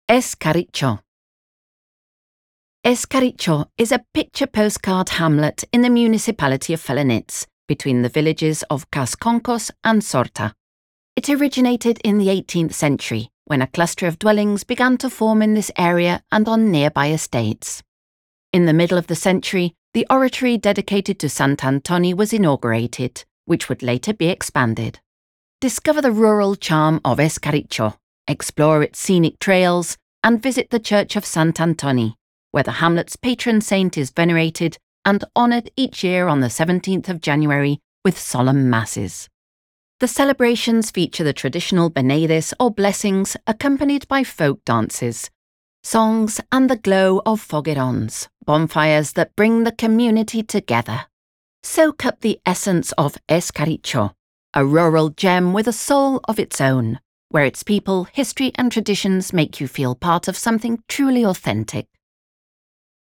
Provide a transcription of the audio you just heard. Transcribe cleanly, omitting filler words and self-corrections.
Escaricho. Escaricho is a picture postcard hamlet in the municipality of Felanitz, between the villages of Casconcos and Sorta. It originated in the 18th century, when a cluster of dwellings began to form in this area and on nearby estates. In the middle of the century, the oratory dedicated to Sant'Antoni was inaugurated, which would later be expanded. Discover the rural charm of Escaricho, explore its scenic trails, and visit the Church of Sant'Antoni, where the hamlet's patron saint is venerated and honoured each year on the 17th of January with solemn masses. The celebrations feature the traditional benedis or blessings accompanied by folk dances, songs and the glow of foguerons, bonfires that bring the community together. Soak up the essence of Escaricho, a rural gem with a soul of its own, where its people, history and traditions make you feel part of something truly authentic.